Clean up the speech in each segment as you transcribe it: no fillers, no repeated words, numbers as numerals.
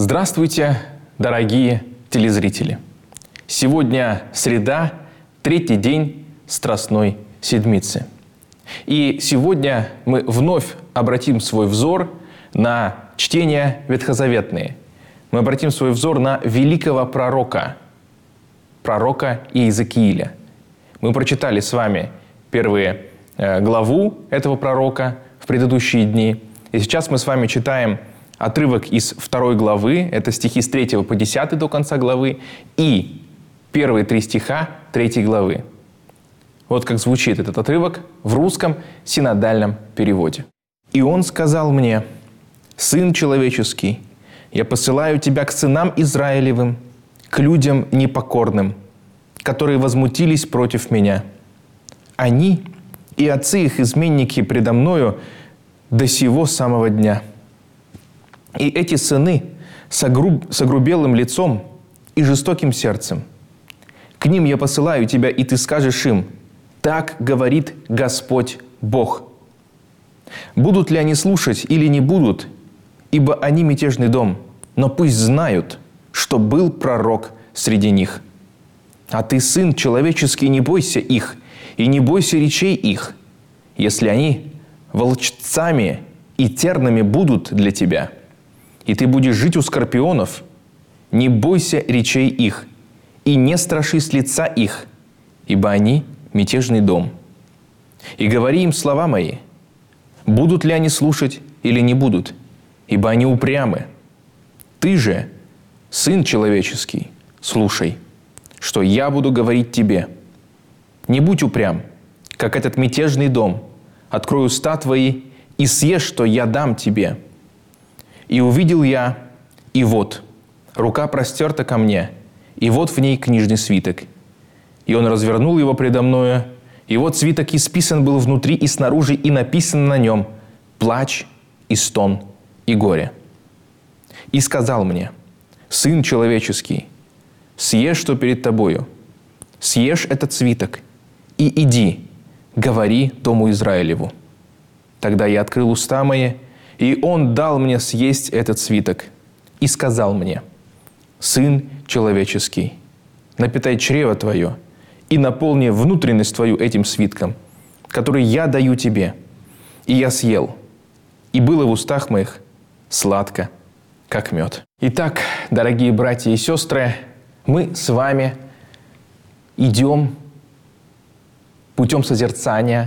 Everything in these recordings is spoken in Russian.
Здравствуйте, дорогие телезрители! Сегодня среда, третий день Страстной Седмицы. И сегодня мы вновь обратим свой взор на чтения ветхозаветные. Мы обратим свой взор на великого пророка Иезекииля. Мы прочитали с вами первую главу этого пророка в предыдущие дни. И сейчас мы с вами читаем отрывок из 2 главы, это стихи с 3 по 10 до конца главы, и первые 3 стиха 3 главы. Вот как звучит этот отрывок в русском синодальном переводе. «И он сказал мне: Сын человеческий, я посылаю тебя к сынам Израилевым, к людям непокорным, которые возмутились против меня. Они и отцы их изменники предо мною до сего самого дня. И эти сыны с огрубелым лицом и жестоким сердцем. К ним я посылаю тебя, и ты скажешь им: так говорит Господь Бог. Будут ли они слушать или не будут, ибо они мятежный дом, но пусть знают, что был пророк среди них. А ты, сын человеческий, не бойся их, и не бойся речей их, если они волчцами и тернами будут для тебя. И ты будешь жить у скорпионов, не бойся речей их, и не страшись лица их, ибо они мятежный дом. И говори им слова мои, будут ли они слушать или не будут, ибо они упрямы. Ты же, сын человеческий, слушай, что я буду говорить тебе. Не будь упрям, как этот мятежный дом. Открой уста твои и съешь, что я дам тебе. И увидел я, и вот, рука простерта ко мне, и вот в ней книжный свиток. И он развернул его предо мною, и вот свиток исписан был внутри и снаружи, и написано на нем плач и стон и горе. И сказал мне: Сын человеческий, съешь, что перед тобою, съешь этот свиток, и иди, говори дому Израилеву. Тогда я открыл уста мои, и он дал мне съесть этот свиток, и сказал мне: Сын человеческий, напитай чрево твое, и наполни внутренность твою этим свитком, который я даю тебе. И я съел, и было в устах моих сладко, как мед». Итак, дорогие братья и сестры, мы с вами идем путем созерцания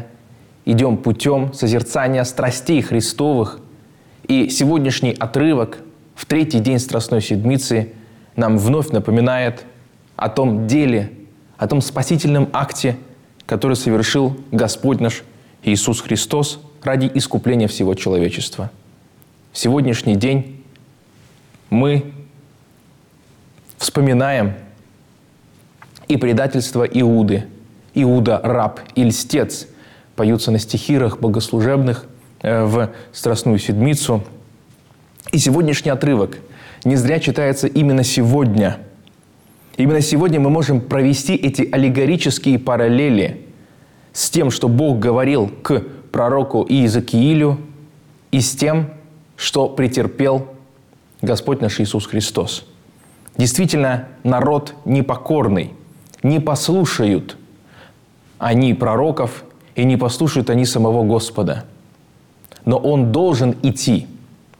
страстей Христовых. И сегодняшний отрывок в третий день Страстной Седмицы нам вновь напоминает о том деле, о том спасительном акте, который совершил Господь наш Иисус Христос ради искупления всего человечества. В сегодняшний день мы вспоминаем и предательство Иуды. Иуда – раб и льстец. Поются на стихирах богослужебных в Страстную Седмицу. И сегодняшний отрывок не зря читается именно сегодня. Именно сегодня мы можем провести эти аллегорические параллели с тем, что Бог говорил к пророку Иезекиилю, и с тем, что претерпел Господь наш Иисус Христос. Действительно, народ непокорный, не послушают они пророков, и не послушают они самого Господа. Но Он должен идти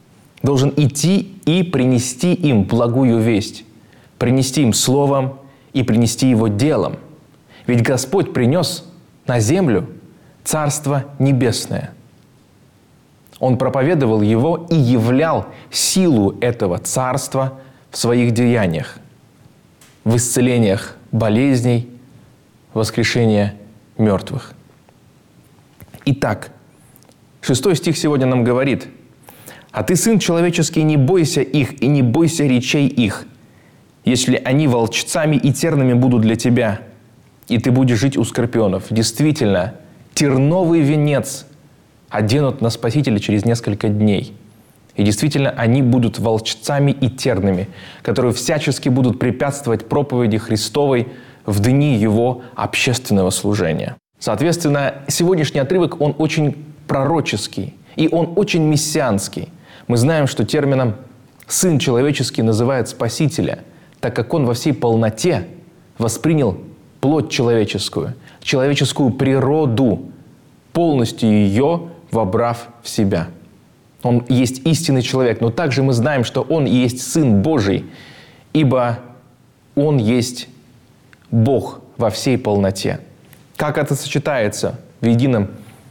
и принести им благую весть, принести им словом и принести его делом. Ведь Господь принес на землю Царство Небесное. Он проповедовал его и являл силу этого царства в своих деяниях, в исцелениях болезней, воскрешении мертвых. Итак, 6 стих сегодня нам говорит: «А ты, сын человеческий, не бойся их и не бойся речей их, если они волчцами и тернами будут для тебя, и ты будешь жить у скорпионов». Действительно, терновый венец оденут на Спасителя через несколько дней. И действительно, они будут волчцами и тернами, которые всячески будут препятствовать проповеди Христовой в дни Его общественного служения. Соответственно, сегодняшний отрывок, он очень пророческий, и он очень мессианский. Мы знаем, что термином Сын человеческий называет Спасителя, так как Он во всей полноте воспринял плоть человеческую природу, полностью ее вобрав в себя. Он есть истинный человек, но также мы знаем, что Он есть Сын Божий, ибо Он есть Бог во всей полноте. Как это сочетается в едином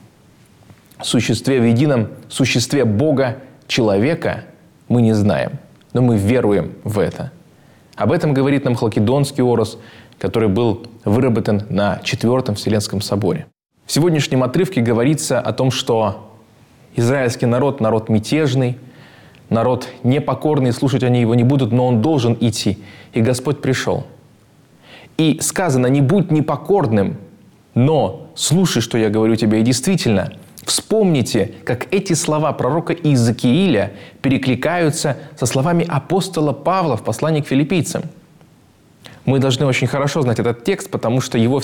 существе Бога, человека, мы не знаем, но мы веруем в это. Об этом говорит нам Халкидонский орос, который был выработан на Четвертом Вселенском соборе. В сегодняшнем отрывке говорится о том, что израильский народ – народ мятежный, народ непокорный, слушать они его не будут, но он должен идти. И Господь пришел. И сказано: не будь непокорным, но слушай, что я говорю тебе. И действительно, вспомните, как эти слова пророка Иезекииля перекликаются со словами апостола Павла в послании к филиппийцам. Мы должны очень хорошо знать этот текст, потому что его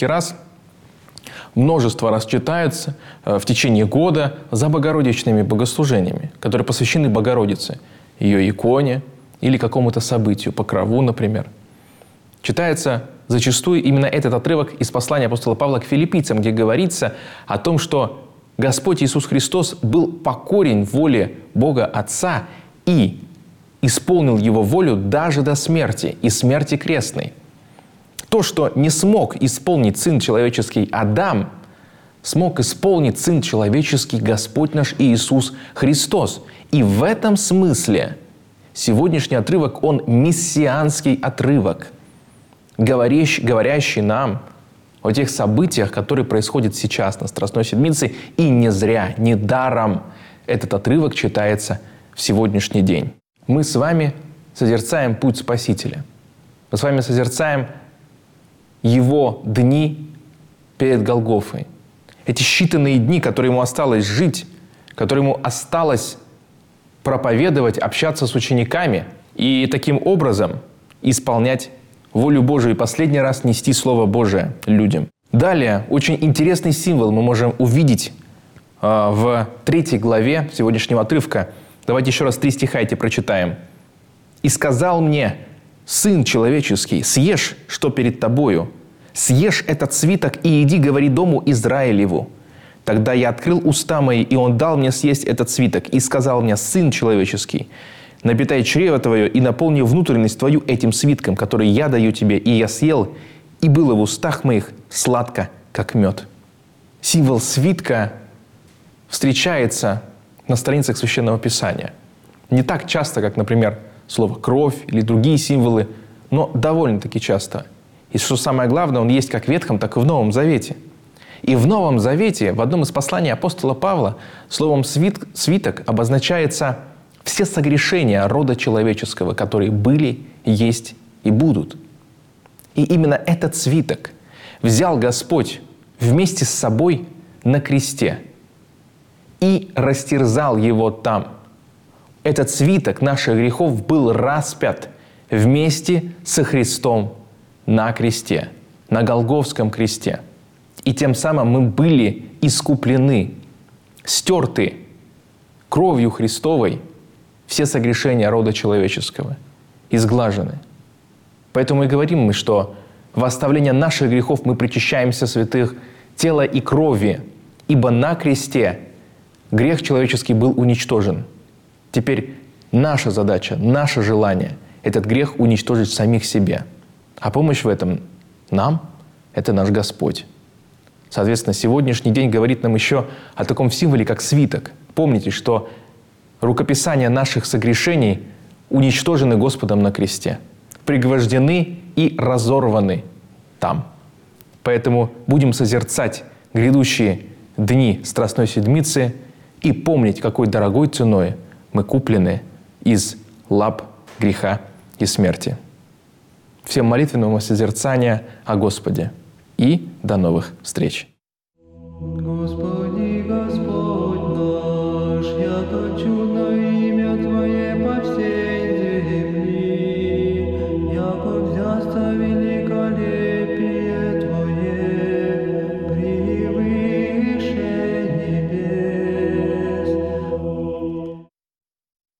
множество раз читаются в течение года за богородичными богослужениями, которые посвящены Богородице, ее иконе или какому-то событию, покрову, например. Читается зачастую именно этот отрывок из послания апостола Павла к филиппийцам, где говорится о том, что Господь Иисус Христос был покорен воле Бога Отца и исполнил Его волю даже до смерти и смерти крестной. То, что не смог исполнить Сын человеческий Адам, смог исполнить Сын человеческий Господь наш Иисус Христос. И в этом смысле сегодняшний отрывок, он мессианский отрывок, говорящий нам о тех событиях, которые происходят сейчас на Страстной Седмице. И не зря, не даром этот отрывок читается в сегодняшний день. Мы с вами созерцаем путь Спасителя. Мы с вами созерцаем Его дни перед Голгофой. Эти считанные дни, которые Ему осталось жить, которые Ему осталось проповедовать, общаться с учениками и таким образом исполнять волю Божию и последний раз нести Слово Божие людям. Далее, очень интересный символ мы можем увидеть в 3 главе сегодняшнего отрывка. Давайте еще раз 3 стиха эти прочитаем. «И сказал мне: Сын человеческий, съешь, что перед тобою, съешь этот свиток и иди, говори дому Израилеву. Тогда я открыл уста мои, и он дал мне съесть этот свиток, и сказал мне: Сын человеческий, напитай чрево твое и наполни внутренность твою этим свитком, который я даю тебе. И я съел, и было в устах моих сладко, как мед». Символ свитка встречается на страницах Священного Писания. Не так часто, как, например, слово «кровь» или другие символы, но довольно-таки часто. И что самое главное, он есть как в Ветхом, так и в Новом Завете. И в Новом Завете, в одном из посланий апостола Павла, словом «свиток» обозначается все согрешения рода человеческого, которые были, есть и будут. И именно этот свиток взял Господь вместе с собой на кресте и растерзал его там. Этот свиток наших грехов был распят вместе со Христом на кресте, на Голгофском кресте. И тем самым мы были искуплены, стерты кровью Христовой, все согрешения рода человеческого изглажены. Поэтому и говорим мы, что во оставление наших грехов мы причащаемся святых тела и крови, ибо на кресте грех человеческий был уничтожен. Теперь наша задача, наше желание – этот грех уничтожить в самих себе. А помощь в этом нам – это наш Господь. Соответственно, сегодняшний день говорит нам еще о таком символе, как свиток. Помните, что рукописания наших согрешений уничтожены Господом на кресте, пригвождены и разорваны там. Поэтому будем созерцать грядущие дни Страстной Седмицы и помнить, какой дорогой ценой мы куплены из лап греха и смерти. Всем молитвенного созерцания о Господе и до новых встреч. Господи.